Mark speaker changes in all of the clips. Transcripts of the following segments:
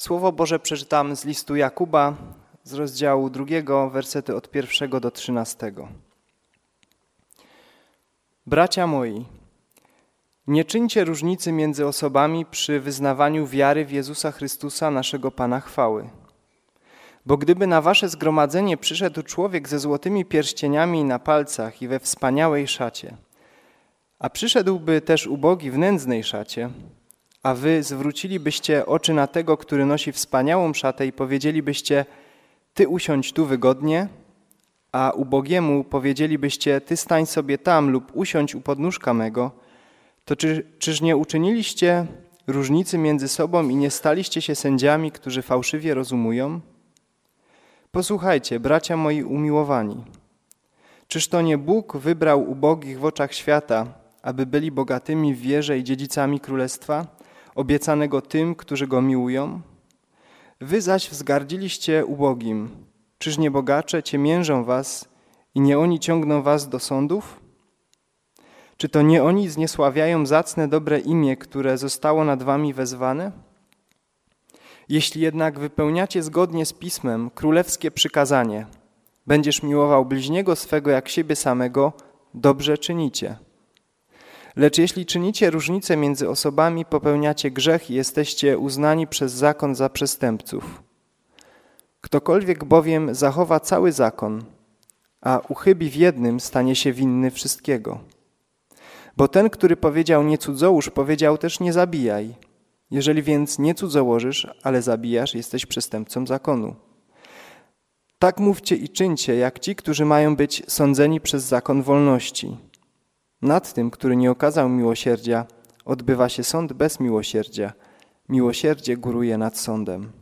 Speaker 1: Słowo Boże przeczytam z listu Jakuba, z rozdziału 2, wersety od 1 do 13. Bracia moi, nie czyńcie różnicy między osobami przy wyznawaniu wiary w Jezusa Chrystusa, naszego Pana chwały. Bo gdyby na wasze zgromadzenie przyszedł człowiek ze złotymi pierścieniami na palcach i we wspaniałej szacie, a przyszedłby też ubogi w nędznej szacie, a wy zwrócilibyście oczy na tego, który nosi wspaniałą szatę i powiedzielibyście, ty usiądź tu wygodnie, a ubogiemu powiedzielibyście, ty stań sobie tam lub usiądź u podnóżka mego, to czyż nie uczyniliście różnicy między sobą i nie staliście się sędziami, którzy fałszywie rozumują? Posłuchajcie, bracia moi umiłowani, czyż to nie Bóg wybrał ubogich w oczach świata, aby byli bogatymi w wierze i dziedzicami królestwa, obiecanego tym, którzy Go miłują? Wy zaś wzgardziliście ubogim. Czyż nie bogacze ciemiężą was i nie oni ciągną was do sądów? Czy to nie oni zniesławiają zacne dobre imię, które zostało nad wami wezwane? Jeśli jednak wypełniacie zgodnie z Pismem królewskie przykazanie, będziesz miłował bliźniego swego jak siebie samego, dobrze czynicie. Lecz jeśli czynicie różnicę między osobami, popełniacie grzech i jesteście uznani przez zakon za przestępców. Ktokolwiek bowiem zachowa cały zakon, a uchybi w jednym, stanie się winny wszystkiego. Bo ten, który powiedział nie cudzołóż, powiedział też nie zabijaj. Jeżeli więc nie cudzołożysz, ale zabijasz, jesteś przestępcą zakonu. Tak mówcie i czyńcie, jak ci, którzy mają być sądzeni przez zakon wolności. Nad tym, który nie okazał miłosierdzia, odbywa się sąd bez miłosierdzia. Miłosierdzie góruje nad sądem.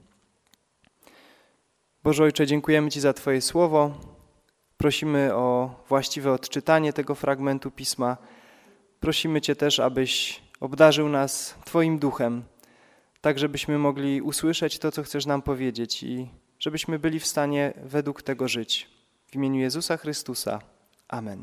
Speaker 1: Boże Ojcze, dziękujemy Ci za Twoje słowo. Prosimy o właściwe odczytanie tego fragmentu Pisma. Prosimy Cię też, abyś obdarzył nas Twoim duchem, tak żebyśmy mogli usłyszeć to, co chcesz nam powiedzieć i żebyśmy byli w stanie według tego żyć. W imieniu Jezusa Chrystusa. Amen.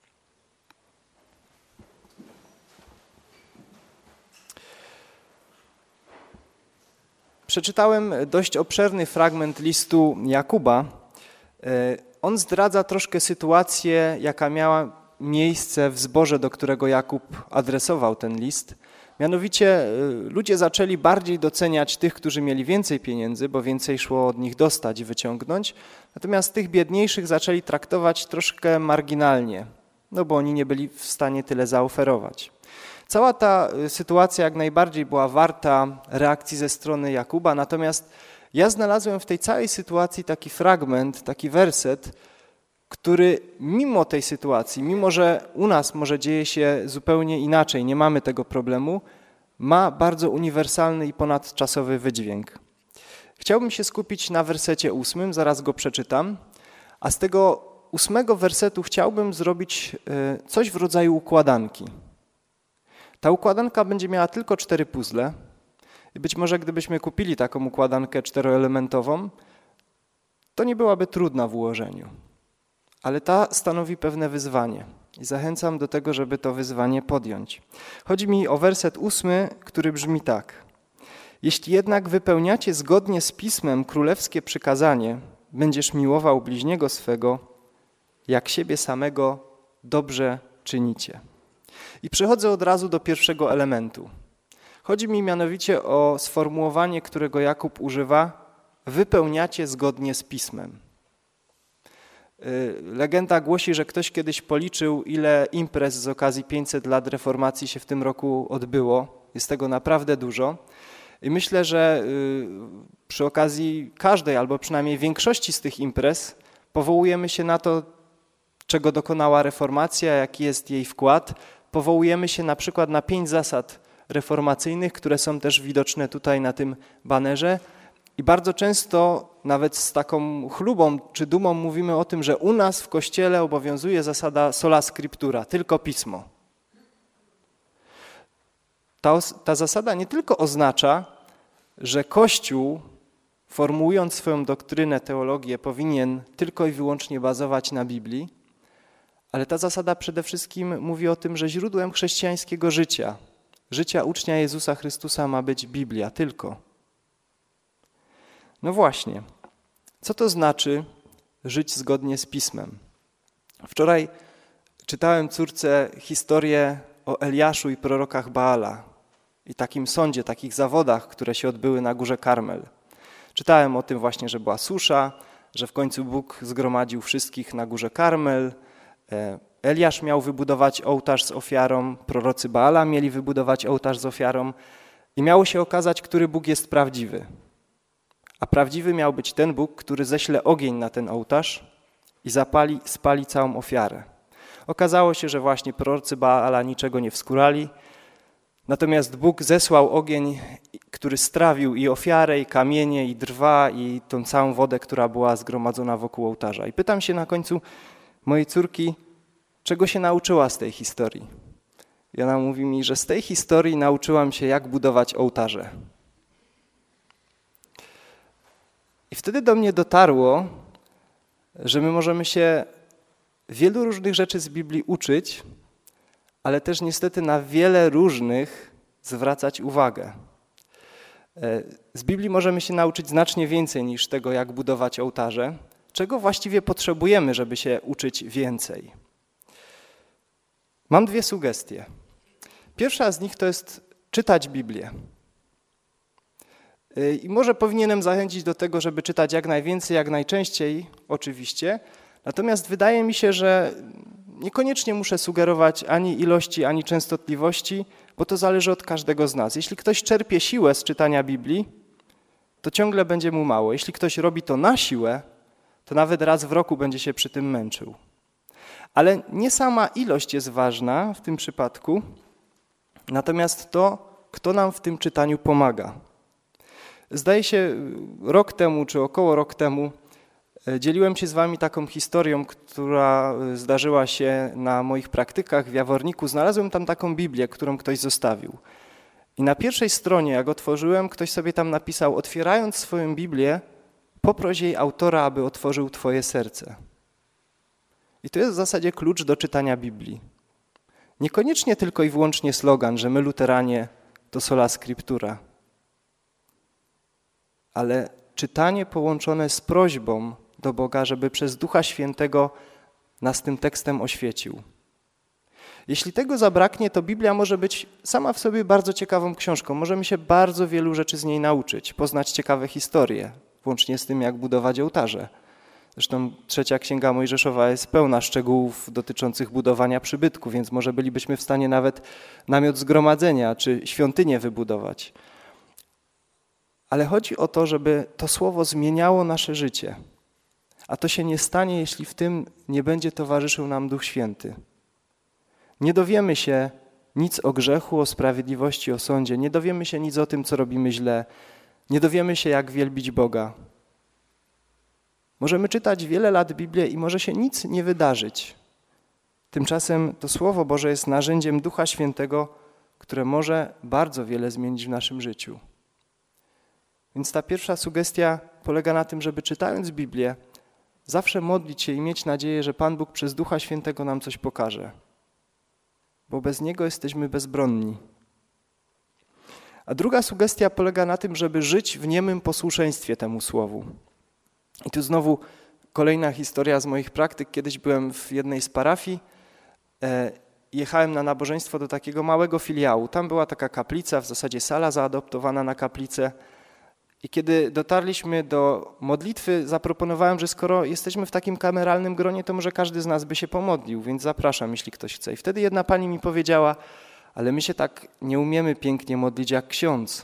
Speaker 1: Przeczytałem dość obszerny fragment listu Jakuba. On zdradza troszkę sytuację, jaka miała miejsce w zborze, do którego Jakub adresował ten list. Mianowicie ludzie zaczęli bardziej doceniać tych, którzy mieli więcej pieniędzy, bo więcej szło od nich dostać i wyciągnąć. Natomiast tych biedniejszych zaczęli traktować troszkę marginalnie, no bo oni nie byli w stanie tyle zaoferować. Cała ta sytuacja jak najbardziej była warta reakcji ze strony Jakuba, natomiast ja znalazłem w tej całej sytuacji taki fragment, taki werset, który mimo tej sytuacji, mimo że u nas może dzieje się zupełnie inaczej, nie mamy tego problemu, ma bardzo uniwersalny i ponadczasowy wydźwięk. Chciałbym się skupić na wersecie 8, zaraz go przeczytam, a z tego 8 wersetu chciałbym zrobić coś w rodzaju układanki. Ta układanka będzie miała tylko 4 puzzle i być może gdybyśmy kupili taką układankę 4-elementową, to nie byłaby trudna w ułożeniu. Ale ta stanowi pewne wyzwanie i zachęcam do tego, żeby to wyzwanie podjąć. Chodzi mi o werset 8, który brzmi tak. Jeśli jednak wypełniacie zgodnie z Pismem królewskie przykazanie, będziesz miłował bliźniego swego, jak siebie samego dobrze czynicie. I przechodzę od razu do pierwszego elementu. Chodzi mi mianowicie o sformułowanie, którego Jakub używa, wypełniacie zgodnie z Pismem. Legenda głosi, że ktoś kiedyś policzył, ile imprez z okazji 500 lat reformacji się w tym roku odbyło. Jest tego naprawdę dużo. I myślę, że przy okazji każdej albo przynajmniej większości z tych imprez powołujemy się na to, czego dokonała reformacja, jaki jest jej wkład. Powołujemy się na przykład na 5 zasad reformacyjnych, które są też widoczne tutaj na tym banerze. I bardzo często nawet z taką chlubą czy dumą mówimy o tym, że u nas w Kościele obowiązuje zasada sola scriptura, tylko Pismo. Ta zasada nie tylko oznacza, że Kościół, formułując swoją doktrynę, teologię, powinien tylko i wyłącznie bazować na Biblii, ale ta zasada przede wszystkim mówi o tym, że źródłem chrześcijańskiego życia ucznia Jezusa Chrystusa ma być Biblia tylko. No właśnie, co to znaczy żyć zgodnie z Pismem? Wczoraj czytałem córce historię o Eliaszu i prorokach Baala i takim sądzie, takich zawodach, które się odbyły na górze Karmel. Czytałem o tym właśnie, że była susza, że w końcu Bóg zgromadził wszystkich na górze Karmel. Eliasz miał wybudować ołtarz z ofiarą, prorocy Baala mieli wybudować ołtarz z ofiarą i miało się okazać, który Bóg jest prawdziwy. A prawdziwy miał być ten Bóg, który ześle ogień na ten ołtarz i spali całą ofiarę. Okazało się, że właśnie prorocy Baala niczego nie wskórali, natomiast Bóg zesłał ogień, który strawił i ofiarę, i kamienie, i drwa, i tą całą wodę, która była zgromadzona wokół ołtarza. I pytam się na końcu mojej córki, czego się nauczyła z tej historii. I ona mówi mi, że z tej historii nauczyłam się, jak budować ołtarze. I wtedy do mnie dotarło, że my możemy się wielu różnych rzeczy z Biblii uczyć, ale też niestety na wiele różnych zwracać uwagę. Z Biblii możemy się nauczyć znacznie więcej niż tego, jak budować ołtarze, czego właściwie potrzebujemy, żeby się uczyć więcej. Mam 2 sugestie. Pierwsza z nich to jest czytać Biblię. I może powinienem zachęcić do tego, żeby czytać jak najwięcej, jak najczęściej, oczywiście. Natomiast wydaje mi się, że niekoniecznie muszę sugerować ani ilości, ani częstotliwości, bo to zależy od każdego z nas. Jeśli ktoś czerpie siłę z czytania Biblii, to ciągle będzie mu mało. Jeśli ktoś robi to na siłę, to nawet raz w roku będzie się przy tym męczył. Ale nie sama ilość jest ważna w tym przypadku, natomiast to, kto nam w tym czytaniu pomaga. Zdaje się, rok temu, czy około rok temu, dzieliłem się z wami taką historią, która zdarzyła się na moich praktykach w Jaworniku. Znalazłem tam taką Biblię, którą ktoś zostawił. I na pierwszej stronie, jak otworzyłem, ktoś sobie tam napisał: otwierając swoją Biblię, poproś jej autora, aby otworzył twoje serce. I to jest w zasadzie klucz do czytania Biblii. Niekoniecznie tylko i wyłącznie slogan, że my luteranie to sola scriptura, ale czytanie połączone z prośbą do Boga, żeby przez Ducha Świętego nas tym tekstem oświecił. Jeśli tego zabraknie, to Biblia może być sama w sobie bardzo ciekawą książką. Możemy się bardzo wielu rzeczy z niej nauczyć, poznać ciekawe historie, włącznie z tym, jak budować ołtarze. Zresztą 3 Księga Mojżeszowa jest pełna szczegółów dotyczących budowania przybytku, więc może bylibyśmy w stanie nawet namiot zgromadzenia czy świątynię wybudować. Ale chodzi o to, żeby to słowo zmieniało nasze życie. A to się nie stanie, jeśli w tym nie będzie towarzyszył nam Duch Święty. Nie dowiemy się nic o grzechu, o sprawiedliwości, o sądzie. Nie dowiemy się nic o tym, co robimy źle. Nie dowiemy się, jak wielbić Boga. Możemy czytać wiele lat Biblię i może się nic nie wydarzyć. Tymczasem to Słowo Boże jest narzędziem Ducha Świętego, które może bardzo wiele zmienić w naszym życiu. Więc ta pierwsza sugestia polega na tym, żeby czytając Biblię, zawsze modlić się i mieć nadzieję, że Pan Bóg przez Ducha Świętego nam coś pokaże. Bo bez Niego jesteśmy bezbronni. A druga sugestia polega na tym, żeby żyć w niemym posłuszeństwie temu Słowu. I tu znowu kolejna historia z moich praktyk. Kiedyś byłem w jednej z parafii, jechałem na nabożeństwo do takiego małego filiału. Tam była taka kaplica, w zasadzie sala zaadoptowana na kaplicę. I kiedy dotarliśmy do modlitwy, zaproponowałem, że skoro jesteśmy w takim kameralnym gronie, to może każdy z nas by się pomodlił, więc zapraszam, jeśli ktoś chce. I wtedy jedna pani mi powiedziała: ale my się tak nie umiemy pięknie modlić jak ksiądz.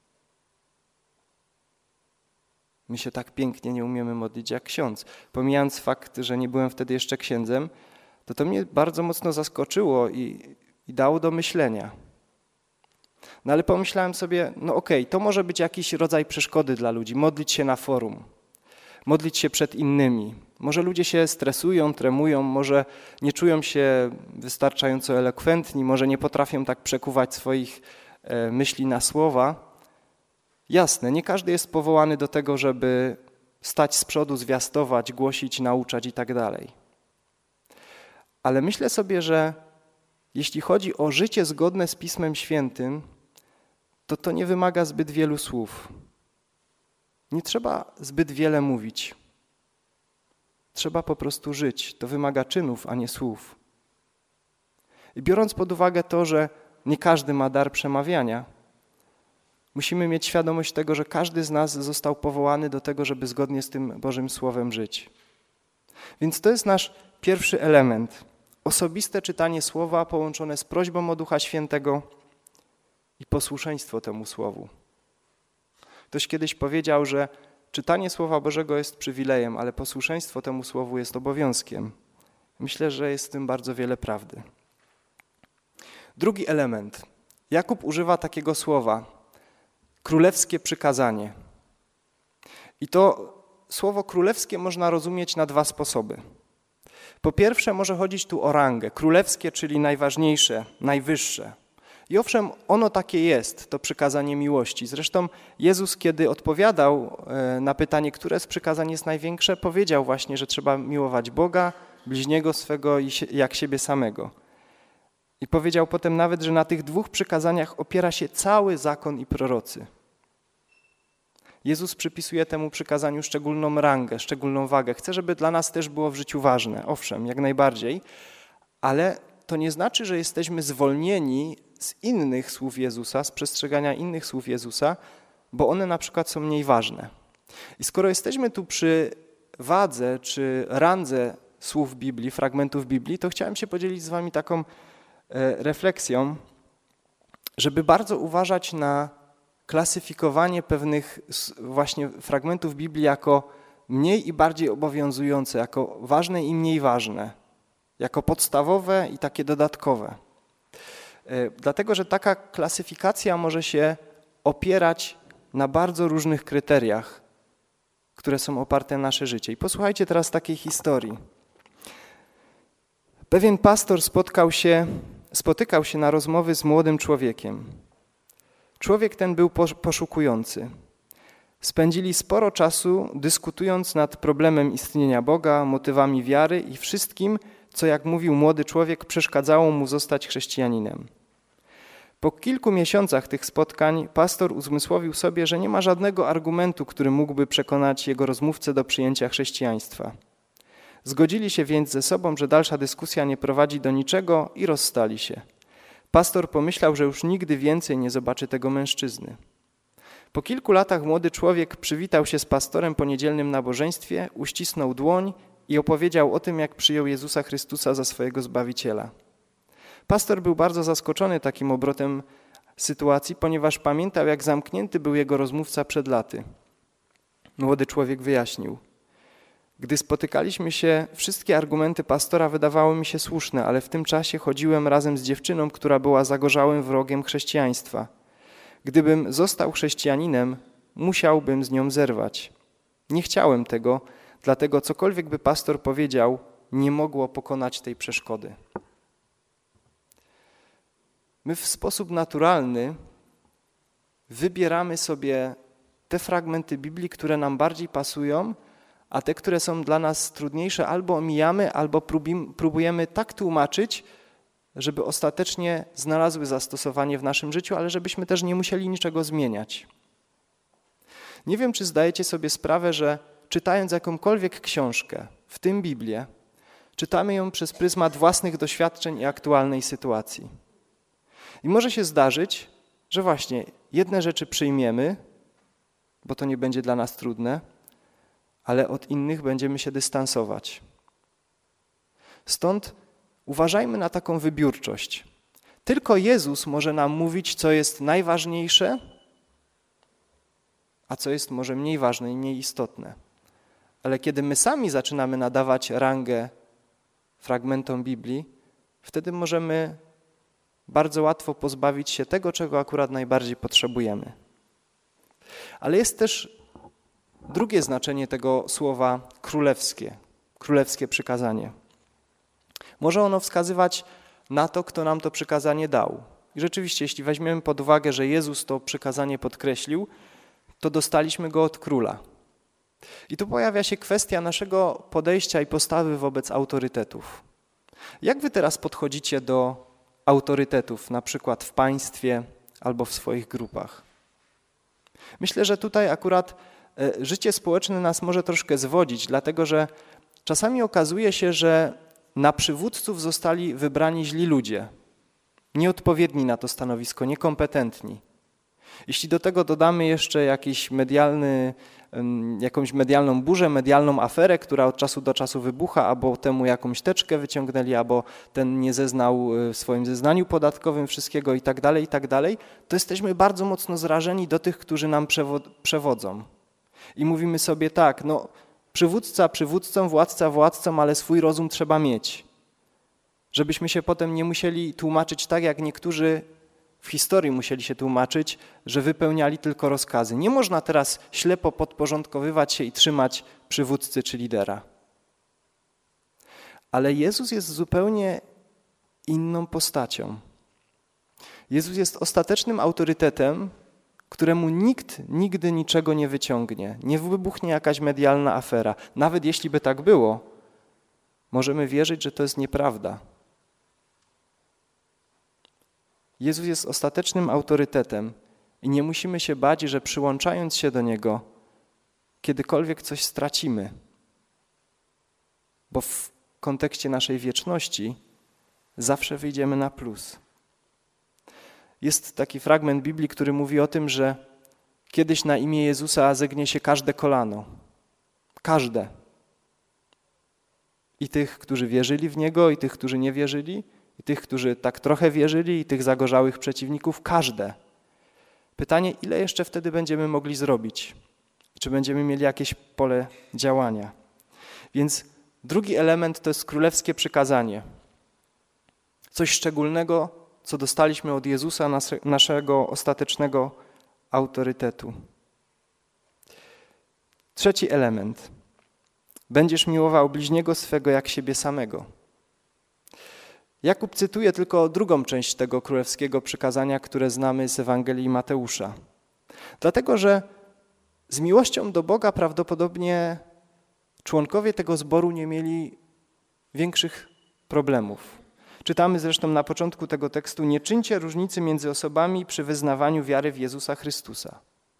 Speaker 1: My się tak pięknie nie umiemy modlić jak ksiądz. Pomijając fakt, że nie byłem wtedy jeszcze księdzem, to mnie bardzo mocno zaskoczyło i dało do myślenia. No ale pomyślałem sobie, no okej, to może być jakiś rodzaj przeszkody dla ludzi. Modlić się na forum, modlić się przed innymi. Może ludzie się stresują, tremują, może nie czują się wystarczająco elokwentni, może nie potrafią tak przekuwać swoich myśli na słowa. Jasne, nie każdy jest powołany do tego, żeby stać z przodu, zwiastować, głosić, nauczać i tak dalej. Ale myślę sobie, że jeśli chodzi o życie zgodne z Pismem Świętym, to nie wymaga zbyt wielu słów. Nie trzeba zbyt wiele mówić. Trzeba po prostu żyć. To wymaga czynów, a nie słów. I biorąc pod uwagę to, że nie każdy ma dar przemawiania, musimy mieć świadomość tego, że każdy z nas został powołany do tego, żeby zgodnie z tym Bożym Słowem żyć. Więc to jest nasz pierwszy element. Osobiste czytanie Słowa połączone z prośbą o Ducha Świętego i posłuszeństwo temu Słowu. Ktoś kiedyś powiedział, że czytanie Słowa Bożego jest przywilejem, ale posłuszeństwo temu Słowu jest obowiązkiem. Myślę, że jest w tym bardzo wiele prawdy. Drugi element. Jakub używa takiego słowa, królewskie przykazanie. I to słowo królewskie można rozumieć na dwa sposoby. Po pierwsze może chodzić tu o rangę. Królewskie, czyli najważniejsze, najwyższe. I owszem, ono takie jest, to przykazanie miłości. Zresztą Jezus, kiedy odpowiadał na pytanie, które z przykazań jest największe, powiedział właśnie, że trzeba miłować Boga, bliźniego swego jak siebie samego. I powiedział potem nawet, że na tych dwóch przykazaniach opiera się cały zakon i prorocy. Jezus przypisuje temu przykazaniu szczególną rangę, szczególną wagę. Chce, żeby dla nas też było w życiu ważne. Owszem, jak najbardziej, ale to nie znaczy, że jesteśmy zwolnieni z innych słów Jezusa, z przestrzegania innych słów Jezusa, bo one na przykład są mniej ważne. I skoro jesteśmy tu przy wadze czy randze słów Biblii, fragmentów Biblii, to chciałem się podzielić z wami taką refleksją, żeby bardzo uważać na klasyfikowanie pewnych właśnie fragmentów Biblii jako mniej i bardziej obowiązujące, jako ważne i mniej ważne, jako podstawowe i takie dodatkowe. Dlatego, że taka klasyfikacja może się opierać na bardzo różnych kryteriach, które są oparte na nasze życie. I posłuchajcie teraz takiej historii. Pewien pastor spotykał się na rozmowy z młodym człowiekiem. Człowiek ten był poszukujący. Spędzili sporo czasu dyskutując nad problemem istnienia Boga, motywami wiary i wszystkim, co, jak mówił młody człowiek, przeszkadzało mu zostać chrześcijaninem. Po kilku miesiącach tych spotkań pastor uzmysłowił sobie, że nie ma żadnego argumentu, który mógłby przekonać jego rozmówcę do przyjęcia chrześcijaństwa. Zgodzili się więc ze sobą, że dalsza dyskusja nie prowadzi do niczego i rozstali się. Pastor pomyślał, że już nigdy więcej nie zobaczy tego mężczyzny. Po kilku latach młody człowiek przywitał się z pastorem po niedzielnym nabożeństwie, uścisnął dłoń i opowiedział o tym, jak przyjął Jezusa Chrystusa za swojego Zbawiciela. Pastor był bardzo zaskoczony takim obrotem sytuacji, ponieważ pamiętał, jak zamknięty był jego rozmówca przed laty. Młody człowiek wyjaśnił. Gdy spotykaliśmy się, wszystkie argumenty pastora wydawały mi się słuszne, ale w tym czasie chodziłem razem z dziewczyną, która była zagorzałym wrogiem chrześcijaństwa. Gdybym został chrześcijaninem, musiałbym z nią zerwać. Nie chciałem tego, dlatego cokolwiek by pastor powiedział, nie mogło pokonać tej przeszkody. My w sposób naturalny wybieramy sobie te fragmenty Biblii, które nam bardziej pasują, a te, które są dla nas trudniejsze, albo omijamy, albo próbujemy tak tłumaczyć, żeby ostatecznie znalazły zastosowanie w naszym życiu, ale żebyśmy też nie musieli niczego zmieniać. Nie wiem, czy zdajecie sobie sprawę, że czytając jakąkolwiek książkę, w tym Biblię, czytamy ją przez pryzmat własnych doświadczeń i aktualnej sytuacji. I może się zdarzyć, że właśnie jedne rzeczy przyjmiemy, bo to nie będzie dla nas trudne, ale od innych będziemy się dystansować. Stąd uważajmy na taką wybiórczość. Tylko Jezus może nam mówić, co jest najważniejsze, a co jest może mniej ważne i mniej istotne. Ale kiedy my sami zaczynamy nadawać rangę fragmentom Biblii, wtedy możemy bardzo łatwo pozbawić się tego, czego akurat najbardziej potrzebujemy. Ale jest też drugie znaczenie tego słowa królewskie przykazanie. Może ono wskazywać na to, kto nam to przykazanie dał. I rzeczywiście, jeśli weźmiemy pod uwagę, że Jezus to przykazanie podkreślił, to dostaliśmy go od króla. I tu pojawia się kwestia naszego podejścia i postawy wobec autorytetów. Jak wy teraz podchodzicie do autorytetów, na przykład w państwie albo w swoich grupach? Myślę, że tutaj akurat życie społeczne nas może troszkę zwodzić, dlatego że czasami okazuje się, że na przywódców zostali wybrani źli ludzie, nieodpowiedni na to stanowisko, niekompetentni. Jeśli do tego dodamy jeszcze jakąś medialną burzę, medialną aferę, która od czasu do czasu wybucha, albo temu jakąś teczkę wyciągnęli, albo ten nie zeznał w swoim zeznaniu podatkowym wszystkiego i tak dalej, to jesteśmy bardzo mocno zrażeni do tych, którzy nam przewodzą. I mówimy sobie tak, no przywódca przywódcą, władca władcą, ale swój rozum trzeba mieć. Żebyśmy się potem nie musieli tłumaczyć tak, jak niektórzy w historii musieli się tłumaczyć, że wypełniali tylko rozkazy. Nie można teraz ślepo podporządkowywać się i trzymać przywódcy czy lidera. Ale Jezus jest zupełnie inną postacią. Jezus jest ostatecznym autorytetem, któremu nikt nigdy niczego nie wyciągnie. Nie wybuchnie jakaś medialna afera. Nawet jeśli by tak było, możemy wierzyć, że to jest nieprawda. Jezus jest ostatecznym autorytetem i nie musimy się bać, że przyłączając się do Niego, kiedykolwiek coś stracimy. Bo w kontekście naszej wieczności zawsze wyjdziemy na plus. Jest taki fragment Biblii, który mówi o tym, że kiedyś na imię Jezusa zegnie się każde kolano. Każde. I tych, którzy wierzyli w Niego, i tych, którzy nie wierzyli, i tych, którzy tak trochę wierzyli, i tych zagorzałych przeciwników, każde. Pytanie, ile jeszcze wtedy będziemy mogli zrobić? Czy będziemy mieli jakieś pole działania? Więc drugi element to jest królewskie przykazanie. Coś szczególnego, co dostaliśmy od Jezusa, naszego ostatecznego autorytetu. Trzeci element. Będziesz miłował bliźniego swego jak siebie samego. Jakub cytuje tylko drugą część tego królewskiego przykazania, które znamy z Ewangelii Mateusza. Dlatego, że z miłością do Boga prawdopodobnie członkowie tego zboru nie mieli większych problemów. Czytamy zresztą na początku tego tekstu: nie czyńcie różnicy między osobami przy wyznawaniu wiary w Jezusa Chrystusa.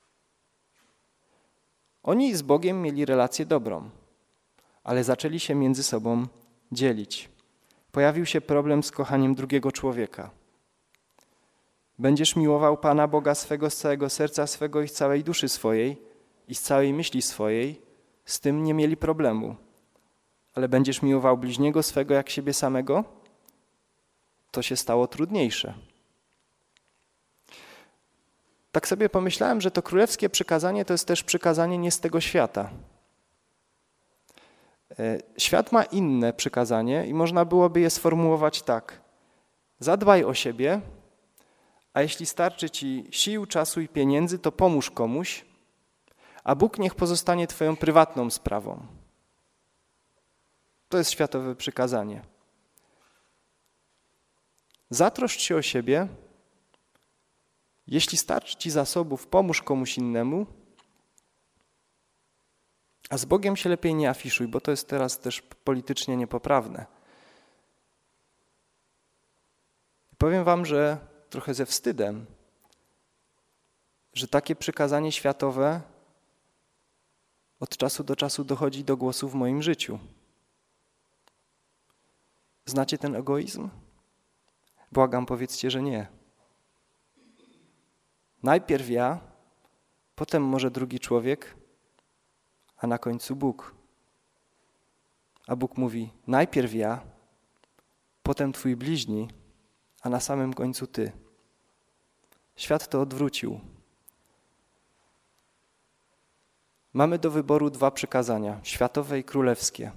Speaker 1: Oni z Bogiem mieli relację dobrą, ale zaczęli się między sobą dzielić. Pojawił się problem z kochaniem drugiego człowieka. Będziesz miłował Pana Boga swego z całego serca swego i z całej duszy swojej i z całej myśli swojej. Z tym nie mieli problemu. Ale będziesz miłował bliźniego swego jak siebie samego? To się stało trudniejsze. Tak sobie pomyślałem, że to królewskie przykazanie to jest też przykazanie nie z tego świata. Świat ma inne przykazanie i można byłoby je sformułować tak. Zadbaj o siebie, a jeśli starczy ci sił, czasu i pieniędzy, to pomóż komuś, a Bóg niech pozostanie twoją prywatną sprawą. To jest światowe przykazanie. Zatroszcz się o siebie, jeśli starczy ci zasobów, pomóż komuś innemu, a z Bogiem się lepiej nie afiszuj, bo to jest teraz też politycznie niepoprawne. Powiem wam, że trochę ze wstydem, że takie przykazanie światowe od czasu do czasu dochodzi do głosu w moim życiu. Znacie ten egoizm? Błagam, powiedzcie, że nie. Najpierw ja, potem może drugi człowiek, a na końcu Bóg. A Bóg mówi, najpierw ja, potem twój bliźni, a na samym końcu ty. Świat to odwrócił. Mamy do wyboru dwa przykazania, światowe i królewskie.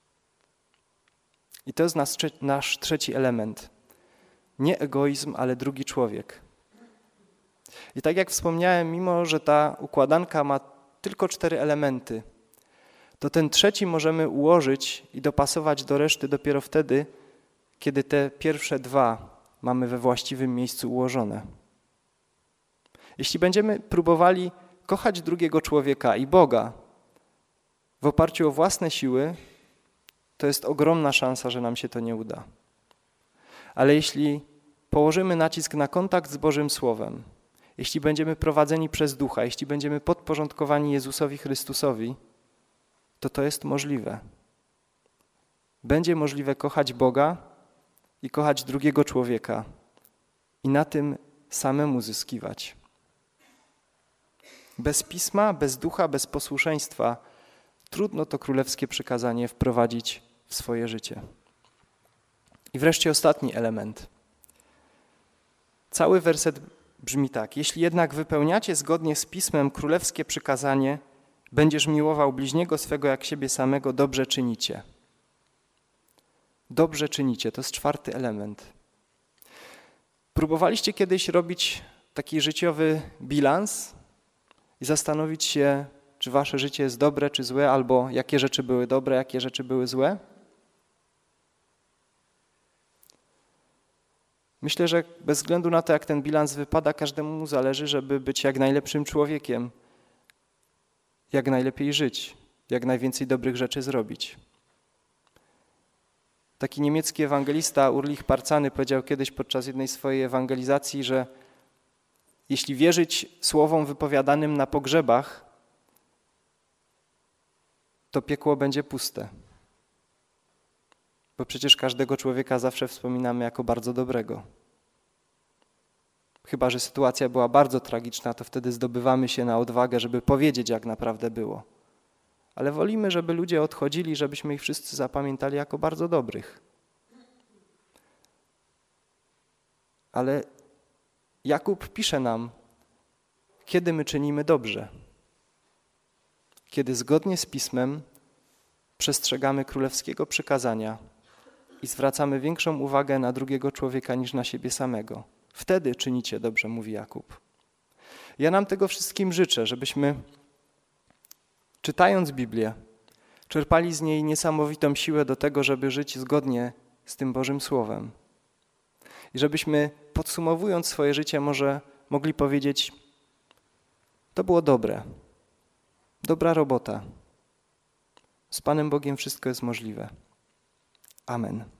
Speaker 1: I to jest nasz trzeci element. Nie egoizm, ale drugi człowiek. I tak jak wspomniałem, mimo że ta układanka ma tylko 4 elementy, to ten trzeci możemy ułożyć i dopasować do reszty dopiero wtedy, kiedy te pierwsze 2 mamy we właściwym miejscu ułożone. Jeśli będziemy próbowali kochać drugiego człowieka i Boga w oparciu o własne siły, to jest ogromna szansa, że nam się to nie uda. Ale jeśli położymy nacisk na kontakt z Bożym Słowem jeśli będziemy prowadzeni przez Ducha, jeśli będziemy podporządkowani Jezusowi Chrystusowi, to jest możliwe. Będzie możliwe kochać Boga i kochać drugiego człowieka i na tym samemu zyskiwać. Bez Pisma, bez Ducha, bez posłuszeństwa trudno to królewskie przykazanie wprowadzić w swoje życie. I wreszcie ostatni element. Cały werset brzmi tak: jeśli jednak wypełniacie zgodnie z Pismem królewskie przykazanie, będziesz miłował bliźniego swego jak siebie samego, dobrze czynicie. Dobrze czynicie, to jest 4. element. Próbowaliście kiedyś robić taki życiowy bilans i zastanowić się, czy wasze życie jest dobre, czy złe, albo jakie rzeczy były dobre, jakie rzeczy były złe? Myślę, że bez względu na to, jak ten bilans wypada, każdemu zależy, żeby być jak najlepszym człowiekiem, jak najlepiej żyć, jak najwięcej dobrych rzeczy zrobić. Taki niemiecki ewangelista Ulrich Parcany powiedział kiedyś podczas jednej swojej ewangelizacji, że jeśli wierzyć słowom wypowiadanym na pogrzebach, to piekło będzie puste. Bo przecież każdego człowieka zawsze wspominamy jako bardzo dobrego. Chyba że sytuacja była bardzo tragiczna, to wtedy zdobywamy się na odwagę, żeby powiedzieć, jak naprawdę było. Ale wolimy, żeby ludzie odchodzili, żebyśmy ich wszyscy zapamiętali jako bardzo dobrych. Ale Jakub pisze nam, kiedy my czynimy dobrze. Kiedy zgodnie z Pismem przestrzegamy królewskiego przykazania i zwracamy większą uwagę na drugiego człowieka niż na siebie samego. Wtedy czynicie dobrze, mówi Jakub. Ja nam tego wszystkim życzę, żebyśmy, czytając Biblię, czerpali z niej niesamowitą siłę do tego, żeby żyć zgodnie z tym Bożym Słowem. I żebyśmy, podsumowując swoje życie, może mogli powiedzieć: to było dobre, dobra robota. Z Panem Bogiem wszystko jest możliwe. Amen.